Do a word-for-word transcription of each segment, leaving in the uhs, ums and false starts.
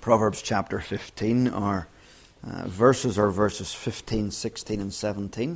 Proverbs chapter fifteen. Our uh, verses are verses fifteen, sixteen and seventeen.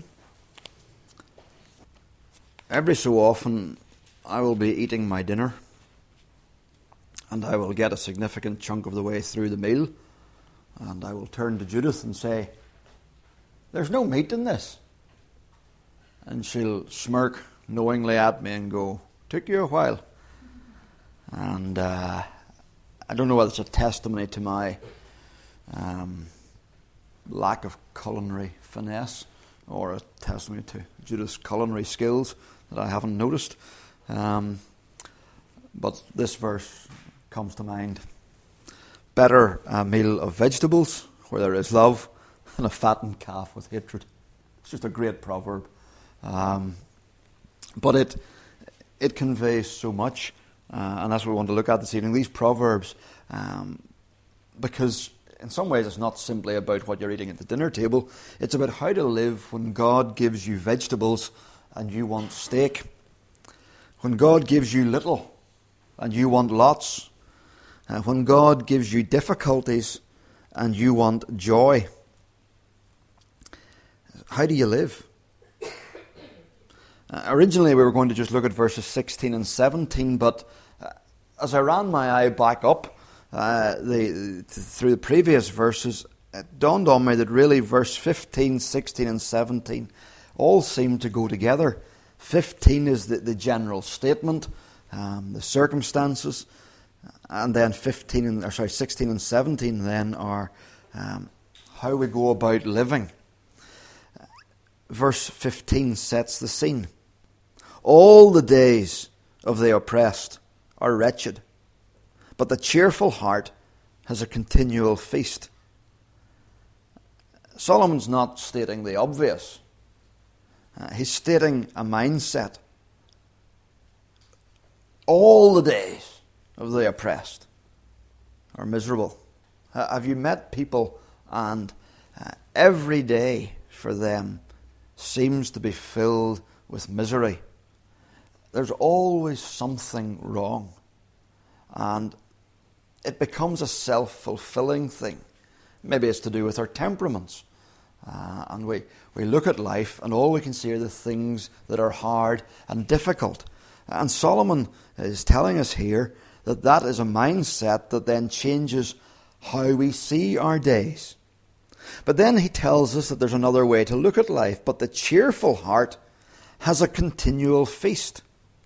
Every so often I will be eating my dinner and I will get a significant chunk of the way through the meal and I will turn to Judith and say, "There's no meat in this." And she'll smirk knowingly at me and go, "Took you a while." And uh, I don't know whether it's a testimony to my um, lack of culinary finesse or a testimony to Judith's culinary skills that I haven't noticed. Um, but this verse comes to mind. Better a meal of vegetables where there is love than a fattened calf with hatred. It's just a great proverb. Um, but it it conveys so much. Uh, and that's what we want to look at this evening, these Proverbs, um, because in some ways it's not simply about what you're eating at the dinner table, it's about how to live when God gives you vegetables and you want steak, when God gives you little and you want lots, uh, when God gives you difficulties and you want joy. How do you live? Uh, originally we were going to just look at verses sixteen and seventeen, but uh, as I ran my eye back up uh, the, through the previous verses, it dawned on me that really verse fifteen, sixteen and seventeen all seem to go together. fifteen is the, the general statement, um, the circumstances, and then fifteen and, or sorry, sixteen and seventeen then are um, how we go about living. Verse fifteen sets the scene. All the days of the oppressed are wretched, but the cheerful heart has a continual feast. Solomon's not stating the obvious. Uh, he's stating a mindset. All the days of the oppressed are miserable. Uh, have you met people and uh, every day for them seems to be filled with misery? There's always something wrong. And it becomes a self-fulfilling thing. Maybe it's to do with our temperaments. Uh, and we, we look at life and all we can see are the things that are hard and difficult. And Solomon is telling us here that that is a mindset that then changes how we see our days. But then he tells us that there's another way to look at life. But the cheerful heart has a continual feast.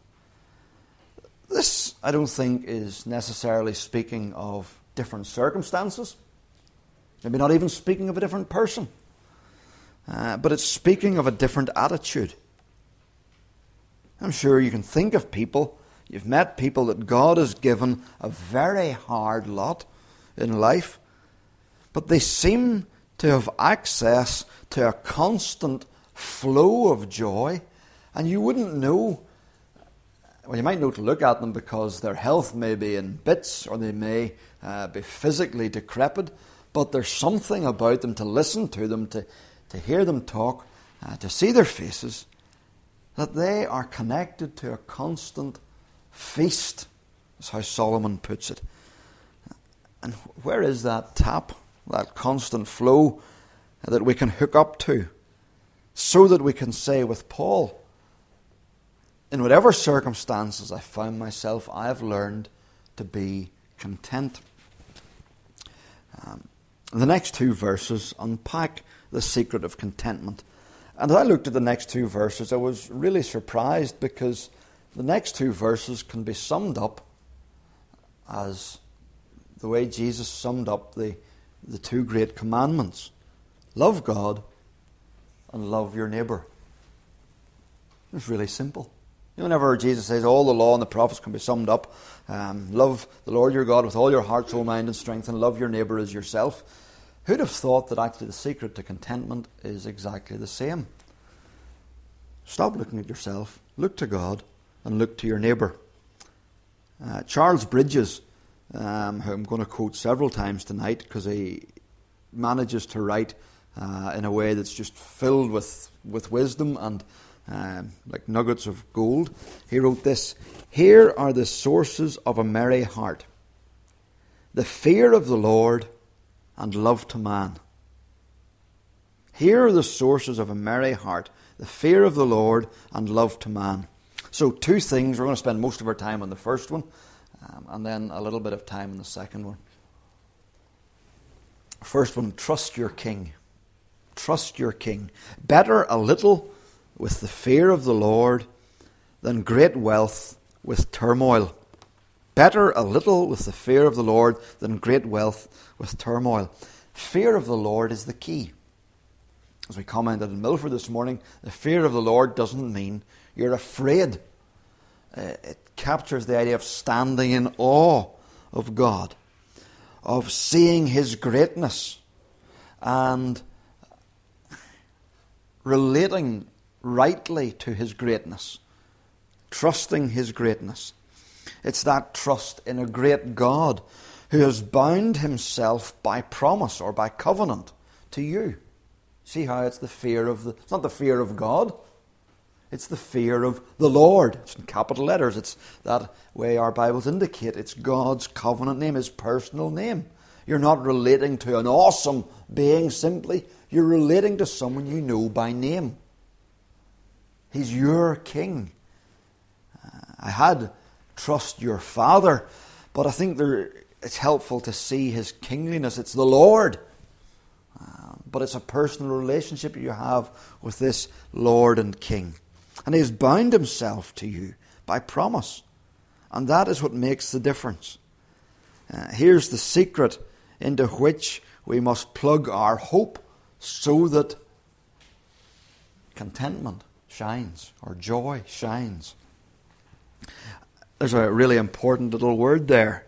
This, I don't think, is necessarily speaking of different circumstances. Maybe not even speaking of a different person. Uh, but it's speaking of a different attitude. I'm sure you can think of people, you've met people that God has given a very hard lot in life, but they seem to have access to a constant flow of joy, and you wouldn't know. Well, you might know to look at them because their health may be in bits or they may uh, be physically decrepit, but there's something about them, to listen to them, to, to hear them talk, uh, to see their faces, that they are connected to a constant feast. That's how Solomon puts it. And where is that tap, that constant flow that we can hook up to so that we can say with Paul, in whatever circumstances I find myself, I have learned to be content. Um, the next two verses unpack the secret of contentment. And as I looked at the next two verses, I was really surprised because the next two verses can be summed up as the way Jesus summed up the, the two great commandments. Love God and love your neighbour. It's really simple. Whenever Jesus says all the law and the prophets can be summed up, um, love the Lord your God with all your heart, soul, mind and strength, and love your neighbour as yourself, who'd have thought that actually the secret to contentment is exactly the same? Stop looking at yourself, look to God, and look to your neighbour. Uh, Charles Bridges, um, who I'm going to quote several times tonight because he manages to write uh, in a way that's just filled with, with wisdom and Um, like nuggets of gold. He wrote this: "Here are the sources of a merry heart. the fear of the Lord and love to man. Here are the sources of a merry heart, the fear of the Lord and love to man. So two things. We're going to spend most of our time on the first one, um, and then a little bit of time on the second one. First one, trust your king. Trust your king. Better a little with the fear of the Lord than great wealth with turmoil. Better a little with the fear of the Lord than great wealth with turmoil. Fear of the Lord is the key. As we commented in Milford this morning, the fear of the Lord doesn't mean you're afraid. Uh, it captures the idea of standing in awe of God, of seeing His greatness and relating rightly to His greatness, trusting His greatness. It's that trust in a great God who has bound Himself by promise or by covenant to you. See how it's the fear of the... It's not the fear of God. It's the fear of the Lord. It's in capital letters. It's that way our Bibles indicate. It's God's covenant name, His personal name. You're not relating to an awesome being simply. You're relating to someone you know by name. He's your king. Uh, I had trust your father, but I think there, it's helpful to see his kingliness. It's the Lord. Uh, but it's a personal relationship you have with this Lord and King. And He has bound Himself to you by promise. And that is what makes the difference. Uh, here's the secret into which we must plug our hope so that contentment shines, or joy shines. There's a really important little word there.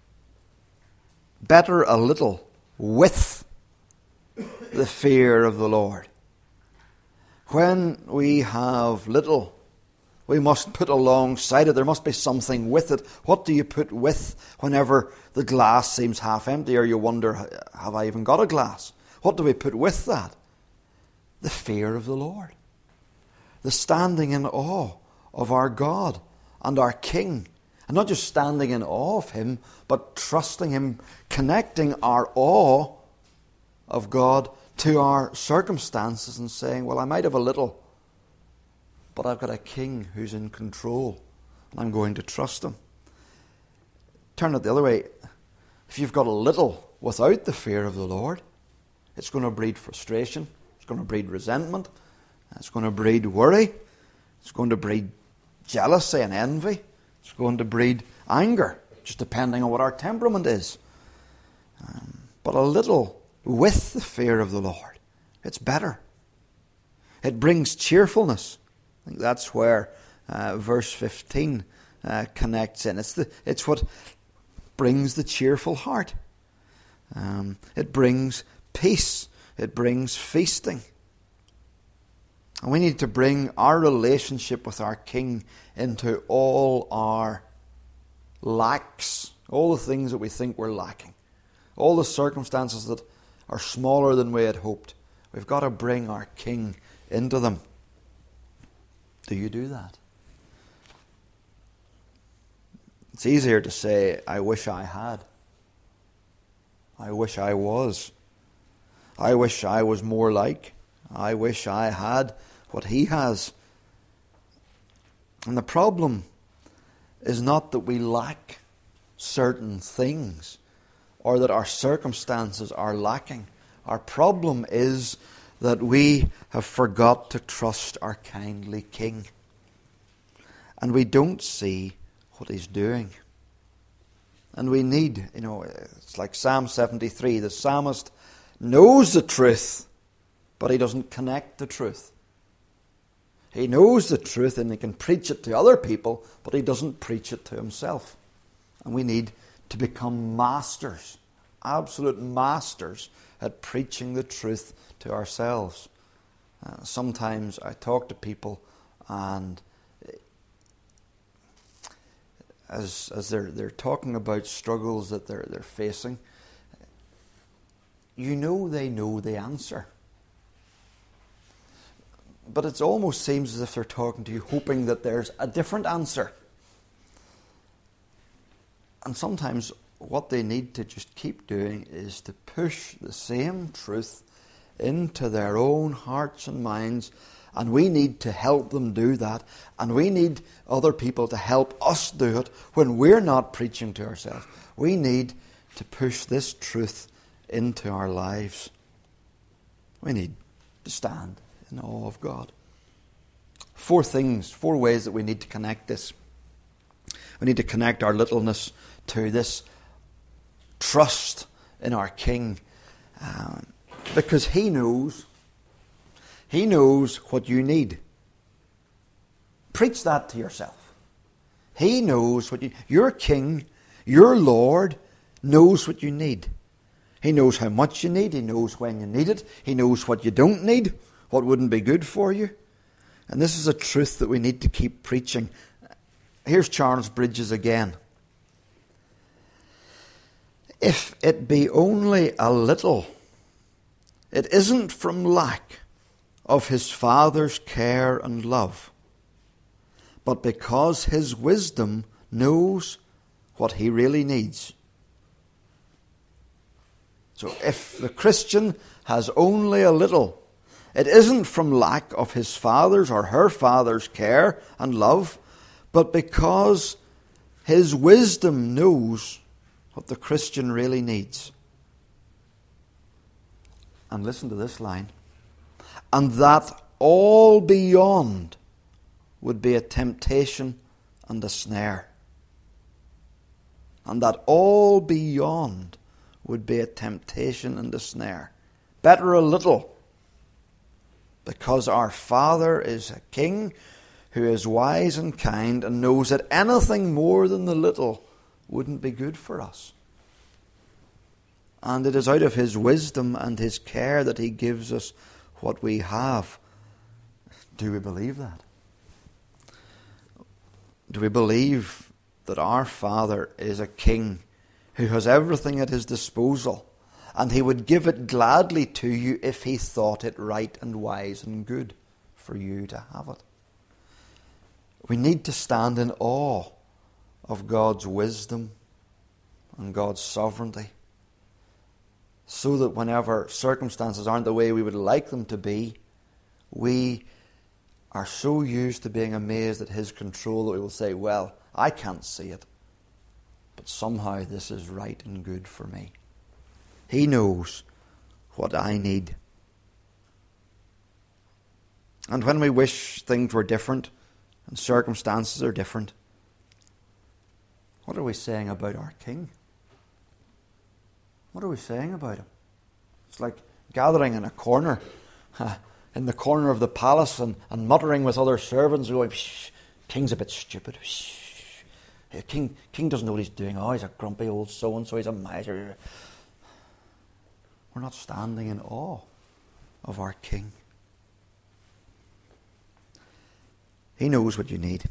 Better a little with the fear of the Lord. When we have little, we must put alongside it. There must be something with it. What do you put with whenever the glass seems half empty, or you wonder, have I even got a glass? What do we put with that? The fear of the Lord. The standing in awe of our God and our King. And not just standing in awe of Him, but trusting Him, connecting our awe of God to our circumstances and saying, well, I might have a little, but I've got a King who's in control, and I'm going to trust Him. Turn it the other way. If you've got a little without the fear of the Lord, it's going to breed frustration, it's going to breed resentment, it's going to breed worry, it's going to breed jealousy and envy, it's going to breed anger, just depending on what our temperament is. Um, but a little with the fear of the Lord, it's better. It brings cheerfulness. I think that's where uh, verse fifteen uh, connects in. It's the it's what brings the cheerful heart. Um, it brings peace. It brings feasting. And we need to bring our relationship with our King into all our lacks, all the things that we think we're lacking, all the circumstances that are smaller than we had hoped. We've got to bring our King into them. Do you do that? It's easier to say, I wish I had. I wish I was. I wish I was more like. I wish I had what He has. And the problem is not that we lack certain things or that our circumstances are lacking. Our problem is that we have forgot to trust our kindly King. And we don't see what He's doing. And we need, you know, it's like Psalm seventy-three. The psalmist knows the truth, but he doesn't connect the truth. He knows the truth and he can preach it to other people, but he doesn't preach it to himself. And we need to become masters, absolute masters at preaching the truth to ourselves. Uh, sometimes I talk to people and as as they're they're talking about struggles that they're they're facing, you know they know the answer. But it almost seems as if they're talking to you hoping that there's a different answer. And sometimes what they need to just keep doing is to push the same truth into their own hearts and minds, and we need to help them do that, and we need other people to help us do it when we're not preaching to ourselves. We need to push this truth into our lives. We need to stand in awe of God. Four things, four ways that we need to connect this. We need to connect our littleness to this trust in our King, um, because He knows, He knows what you need. Preach that to yourself. He knows what you, your King, your Lord, knows what you need. He knows how much you need. He knows when you need it. He knows what you don't need, what wouldn't be good for you. And this is a truth that we need to keep preaching. Here's Charles Bridges again. If it be only a little, it isn't from lack of his Father's care and love, but because his wisdom knows what he really needs. So if the Christian has only a little, it isn't from lack of his Father's or her Father's care and love, but because his wisdom knows what the Christian really needs. And listen to this line. And that all beyond would be a temptation and a snare. And that all beyond would be a temptation and a snare. Better a little, because our Father is a King who is wise and kind and knows that anything more than the little wouldn't be good for us. And it is out of His wisdom and His care that He gives us what we have. Do we believe that? Do we believe that our Father is a King who has everything at His disposal, and He would give it gladly to you if He thought it right and wise and good for you to have it? We need to stand in awe of God's wisdom and God's sovereignty, so that whenever circumstances aren't the way we would like them to be, we are so used to being amazed at His control that we will say, well, I can't see it, but somehow this is right and good for me. He knows what I need. And when we wish things were different and circumstances are different, what are we saying about our King? What are we saying about Him? It's like gathering in a corner, uh, in the corner of the palace, and, and muttering with other servants, going, shh, King's a bit stupid. Shh. King, King doesn't know what he's doing. Oh, he's a grumpy old so-and-so, he's a miser. We're not standing in awe of our King. He knows what you need.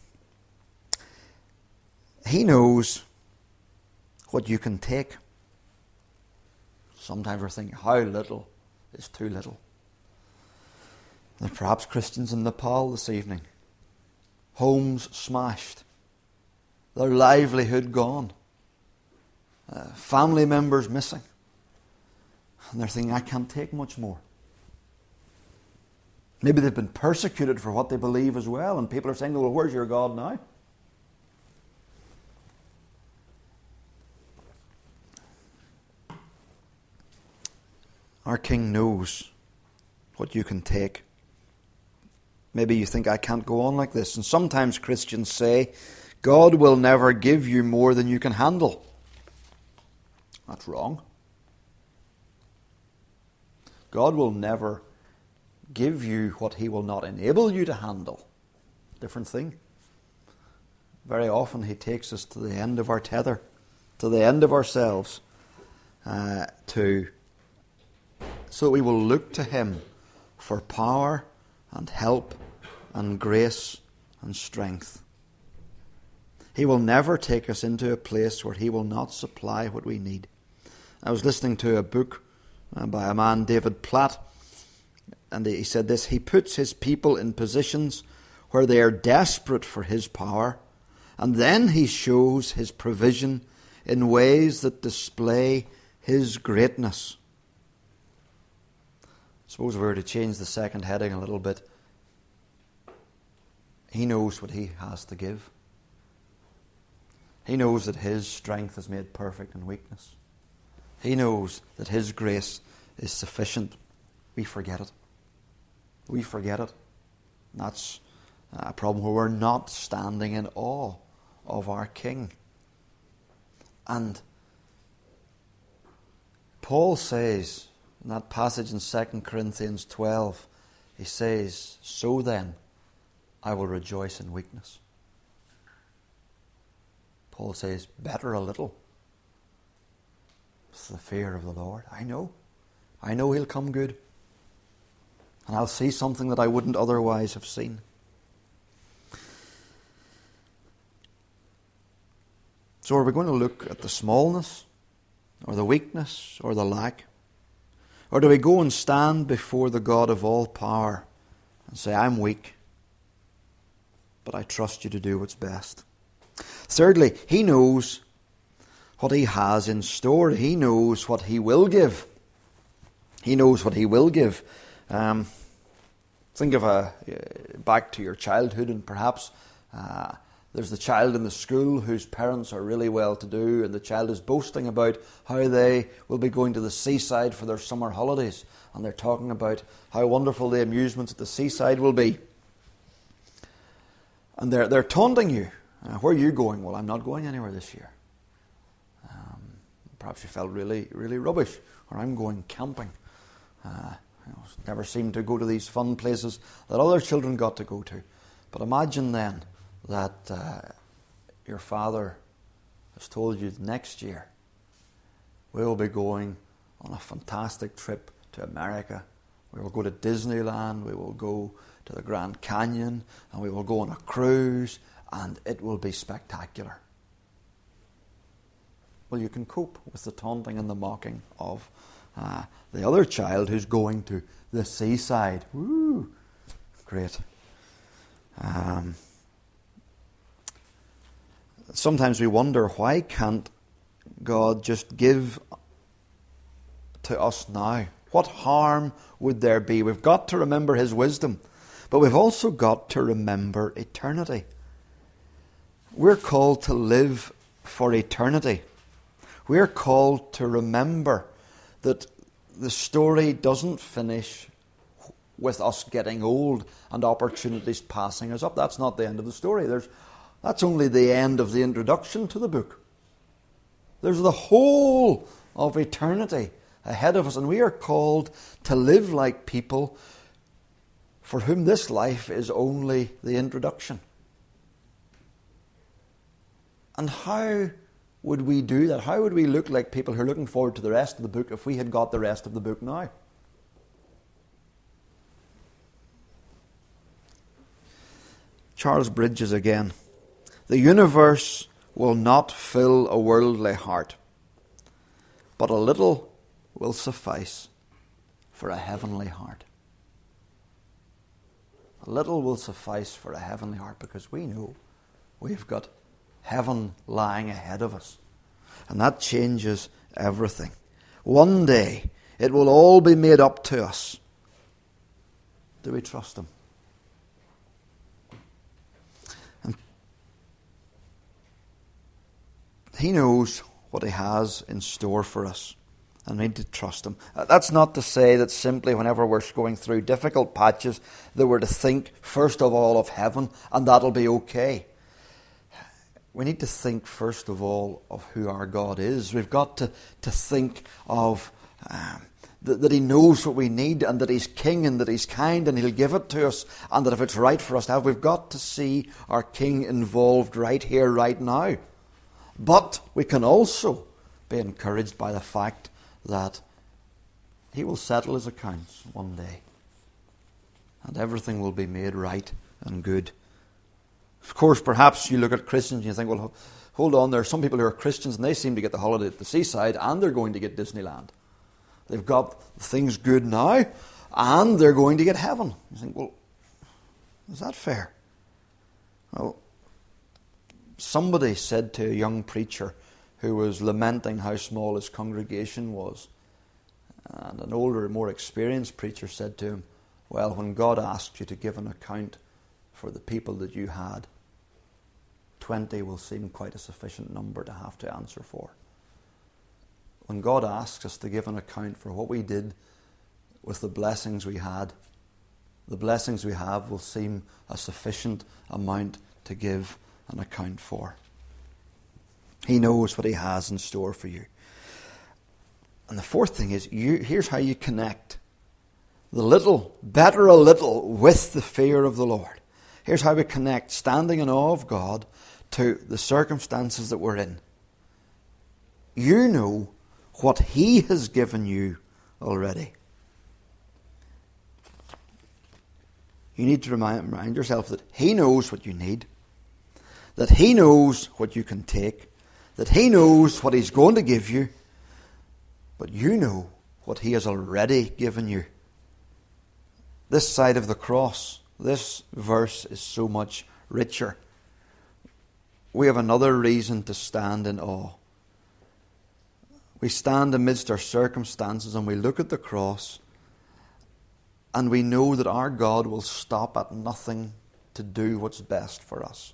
He knows what you can take. Sometimes we're thinking, how little is too little? There's perhaps Christians in Nepal this evening. Homes smashed. Their livelihood gone. Uh, family members missing. And they're thinking, I can't take much more. Maybe they've been persecuted for what they believe as well, and people are saying, well, where's your God now? Our King knows what you can take. Maybe you think, I can't go on like this. And sometimes Christians say, God will never give you more than you can handle. That's wrong. God will never give you what He will not enable you to handle. Different thing. Very often He takes us to the end of our tether, to the end of ourselves, uh, to so that we will look to Him for power and help and grace and strength. He will never take us into a place where He will not supply what we need. I was listening to a book uh, by a man, David Platt, and he said this: He puts His people in positions where they are desperate for His power, and then He shows His provision in ways that display His greatness. I suppose if we were to change the second heading a little bit, He knows what He has to give. He knows that His strength is made perfect in weakness. He knows that His grace is sufficient. We forget it. We forget it. And that's a problem where we're not standing in awe of our King. And Paul says in that passage in Second Corinthians twelve, he says, "So then, I will rejoice in weakness." Paul says, better a little. It's the fear of the Lord. I know. I know He'll come good. And I'll see something that I wouldn't otherwise have seen. So are we going to look at the smallness, or the weakness, or the lack? Or do we go and stand before the God of all power and say, I'm weak, but I trust You to do what's best? Thirdly, He knows what He has in store. He knows what He will give. He knows what He will give. Um, think of a uh, back to your childhood, and perhaps uh, there's the child in the school whose parents are really well-to-do, and the child is boasting about how they will be going to the seaside for their summer holidays, and they're talking about how wonderful the amusements at the seaside will be. And they're they're taunting you. Uh, where are you going? Well, I'm not going anywhere this year. Um, perhaps you felt really, really rubbish. Or I'm going camping. Uh, you know, never seemed to go to these fun places that other children got to go to. But imagine then that uh, your father has told you next year we will be going on a fantastic trip to America. We will go to Disneyland. We will go to the Grand Canyon. And we will go on a cruise. And it will be spectacular. Well, you can cope with the taunting and the mocking of uh, the other child who's going to the seaside. Woo! Great. Um, sometimes we wonder, why can't God just give to us now? What harm would there be? We've got to remember His wisdom, but we've also got to remember eternity. We're called to live for eternity. We're called to remember that the story doesn't finish with us getting old and opportunities passing us up. That's not the end of the story. There's, that's only the end of the introduction to the book. There's the whole of eternity ahead of us, and we are called to live like people for whom this life is only the introduction. And how would we do that? How would we look like people who are looking forward to the rest of the book if we had got the rest of the book now? Charles Bridges again. The universe will not fill a worldly heart, but a little will suffice for a heavenly heart. A little will suffice for a heavenly heart, because we know we've got heaven lying ahead of us. And that changes everything. One day, it will all be made up to us. Do we trust Him? And He knows what He has in store for us. And we need to trust Him. That's not to say that simply whenever we're going through difficult patches that we're to think first of all of heaven and that'll be okay. We need to think first of all of who our God is. We've got to, to think of um, that, that He knows what we need, and that He's King, and that He's kind, and He'll give it to us, and that if it's right for us to have, we've got to see our King involved right here, right now. But we can also be encouraged by the fact that He will settle His accounts one day, and everything will be made right and good. Of course, perhaps you look at Christians and you think, well, hold on, there are some people who are Christians and they seem to get the holiday at the seaside and they're going to get Disneyland. They've got things good now and they're going to get heaven. You think, well, is that fair? Well, somebody said to a young preacher who was lamenting how small his congregation was. And an older, more experienced preacher said to him, well, when God asked you to give an account for the people that you had, twenty will seem quite a sufficient number to have to answer for. When God asks us to give an account for what we did with the blessings we had, the blessings we have will seem a sufficient amount to give an account for. He knows what He has in store for you. And the fourth thing is, you, here's how you connect the little, better a little, with the fear of the Lord. Here's how we connect standing in awe of God to the circumstances that we're in. You know what He has given you already. You need to remind, remind yourself that He knows what you need, that He knows what you can take, that He knows what He's going to give you, but you know what He has already given you. This side of the cross, this verse is so much richer. We have another reason to stand in awe. We stand amidst our circumstances and we look at the cross and we know that our God will stop at nothing to do what's best for us.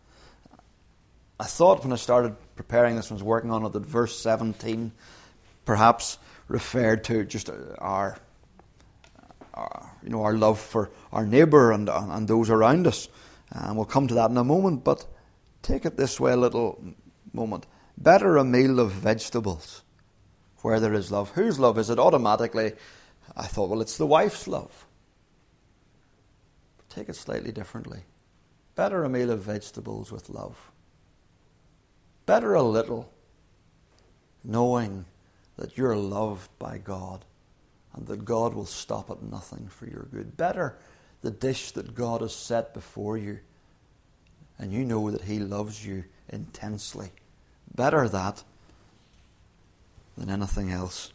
I thought when I started preparing this, when I was working on it, that verse seventeen perhaps referred to just our, our you know, our love for our neighbour and, and those around us. And we'll come to that in a moment, but take it this way a little moment. Better a meal of vegetables where there is love. Whose love is it? Automatically, I thought, well, it's the wife's love. But take it slightly differently. Better a meal of vegetables with love. Better a little, knowing that you're loved by God and that God will stop at nothing for your good. Better the dish that God has set before you and you know that He loves you intensely. Better that than anything else.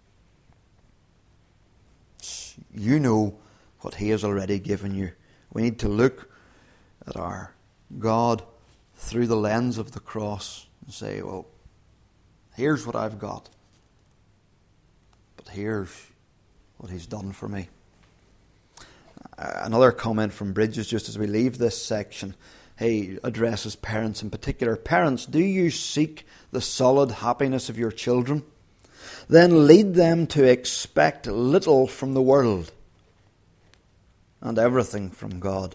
You know what He has already given you. We need to look at our God through the lens of the cross and say, well, here's what I've got, but here's what He's done for me. Another comment from Bridges just as we leave this section. He addresses parents in particular. Parents, do you seek the solid happiness of your children? Then lead them to expect little from the world and everything from God.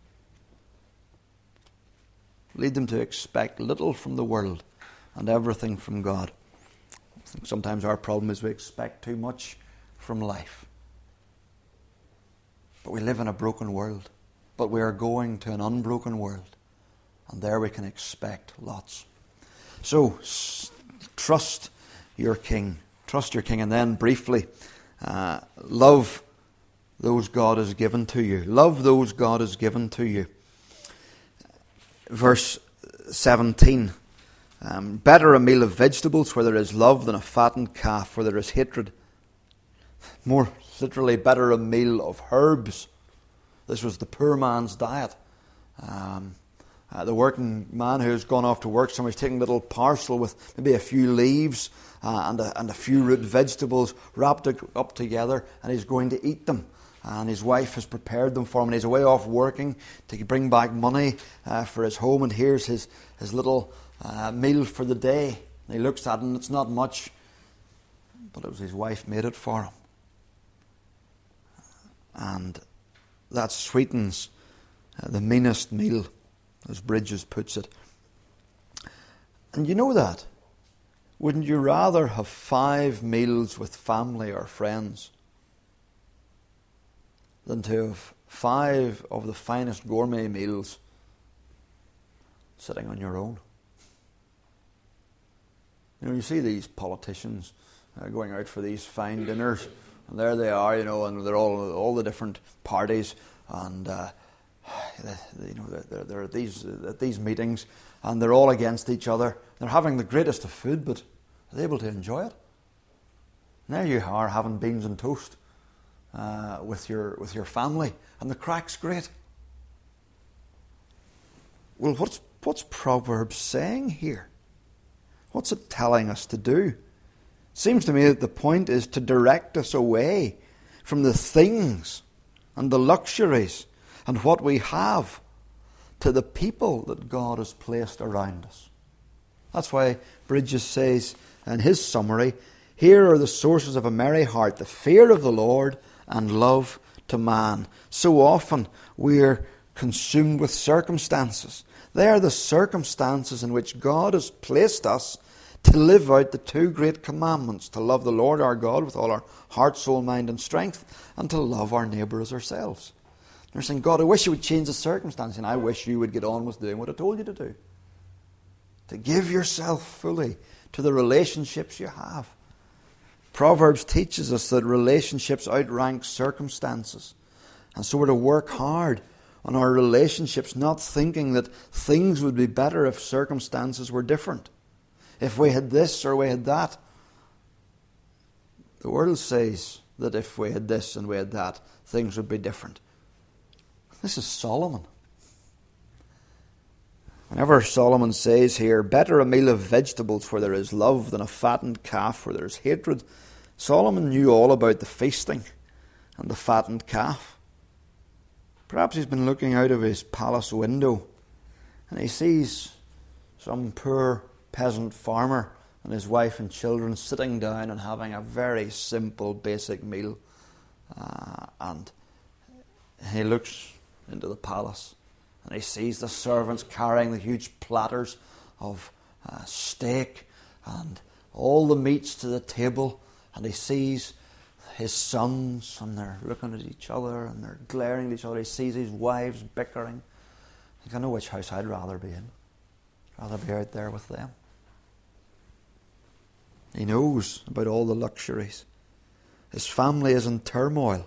Lead them to expect little from the world and everything from God. I think sometimes our problem is we expect too much from life. But we live in a broken world. But we are going to an unbroken world. And there we can expect lots. So, s- trust your King. Trust your King. And then briefly, uh, love those God has given to you. Love those God has given to you. Verse seventeen. Um, better a meal of vegetables where there is love than a fattened calf where there is hatred. More literally, better a meal of herbs. This was the poor man's diet. Um, uh, the working man who's gone off to work, somebody's taking a little parcel with maybe a few leaves uh, and, a, and a few root vegetables wrapped up together, and he's going to eat them. And his wife has prepared them for him, and he's away off working to bring back money uh, for his home, and here's his, his little uh, meal for the day. And he looks at it, and it's not much, but it was his wife made it for him. And that sweetens uh, the meanest meal, as Bridges puts it. And you know that. Wouldn't you rather have five meals with family or friends than to have five of the finest gourmet meals sitting on your own? You know, you see these politicians uh, going out for these fine dinners, and there they are, you know, and they're all all the different parties, and uh, they, you know they're, they're at these at these meetings, and they're all against each other. They're having the greatest of food, but are they able to enjoy it? And there you are having beans and toast uh, with your with your family, and the crack's great. Well, what's what's Proverbs saying here? What's it telling us to do? It seems to me that the point is to direct us away from the things and the luxuries and what we have to the people that God has placed around us. That's why Bridges says in his summary, here are the sources of a merry heart, the fear of the Lord and love to man. So often we're consumed with circumstances. They are the circumstances in which God has placed us to live out the two great commandments, to love the Lord our God with all our heart, soul, mind and strength, and to love our neighbour as ourselves. They're saying, God, I wish you would change the circumstance, and I wish you would get on with doing what I told you to do. To give yourself fully to the relationships you have. Proverbs teaches us that relationships outrank circumstances. And so we're to work hard on our relationships, not thinking that things would be better if circumstances were different. If we had this or we had that. The world says that if we had this and we had that, things would be different. This is Solomon. Whenever Solomon says here, better a meal of vegetables where there is love than a fattened calf where there is hatred, Solomon knew all about the feasting and the fattened calf. Perhaps he's been looking out of his palace window and he sees some poor peasant farmer and his wife and children sitting down and having a very simple, basic meal. Uh, and he looks into the palace and he sees the servants carrying the huge platters of uh, steak and all the meats to the table, and he sees his sons and they're looking at each other and they're glaring at each other. He sees his wives bickering. I know which house I'd rather be in. I'd rather be out there with them. He knows about all the luxuries. His family is in turmoil.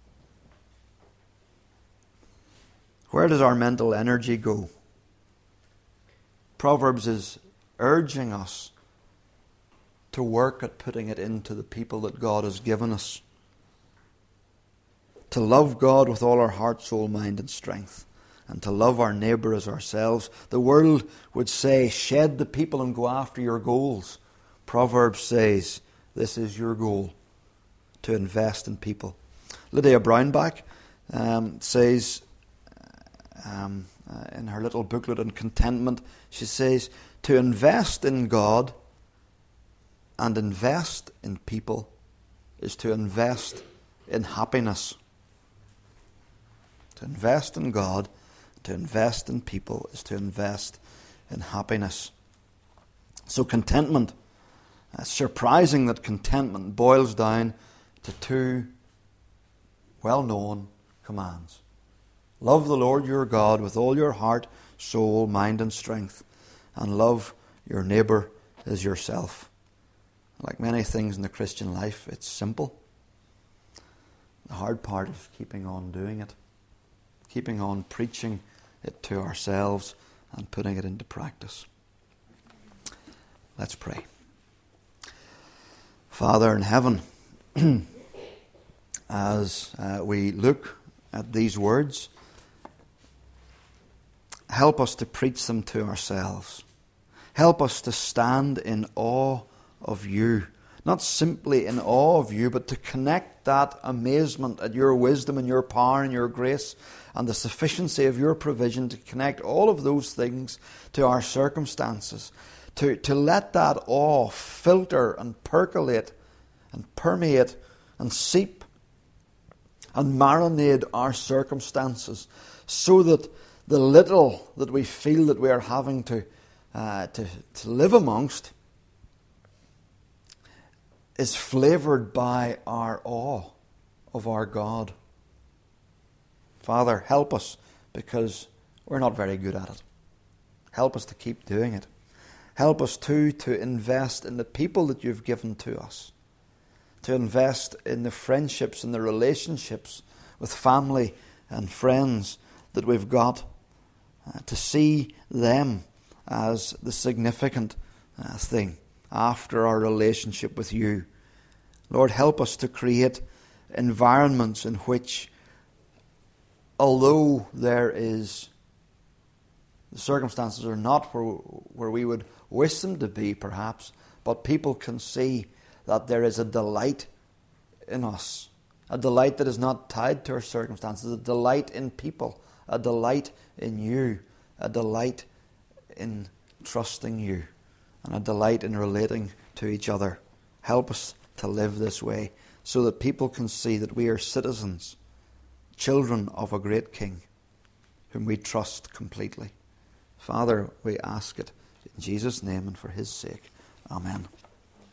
Where does our mental energy go? Proverbs is urging us to work at putting it into the people that God has given us. To love God with all our heart, soul, mind and strength. And to love our neighbour as ourselves. The world would say, shed the people and go after your goals. Proverbs says, this is your goal, to invest in people. Lydia Brownback um, says um, uh, in her little booklet on contentment, she says, to invest in God and invest in people is to invest in happiness. To invest in God, to invest in people is to invest in happiness. So contentment, it's surprising that contentment boils down to two well-known commands. Love the Lord your God with all your heart, soul, mind and strength, and love your neighbour as yourself. Like many things in the Christian life, it's simple. The hard part is keeping on doing it, keeping on preaching it to ourselves and putting it into practice. Let's pray. Father in heaven, as uh, we look at these words, help us to preach them to ourselves. Help us to stand in awe of you. Not simply in awe of you, but to connect that amazement at your wisdom and your power and your grace and the sufficiency of your provision, to connect all of those things to our circumstances. To, to let that awe filter and percolate and permeate and seep and marinate our circumstances, so that the little that we feel that we are having to, uh, to, to live amongst is flavoured by our awe of our God. Father, help us, because we're not very good at it. Help us to keep doing it. Help us too to invest in the people that you've given to us. To invest in the friendships and the relationships with family and friends that we've got. Uh, to see them as the significant uh, thing after our relationship with you. Lord, help us to create environments in which, although there is, the circumstances are not where, where we would wish them to be, perhaps, but people can see that there is a delight in us, a delight that is not tied to our circumstances, a delight in people, a delight in you, a delight in trusting you, and a delight in relating to each other. Help us to live this way so that people can see that we are citizens, children of a great King whom we trust completely. Father, we ask it in Jesus' name and for his sake. Amen.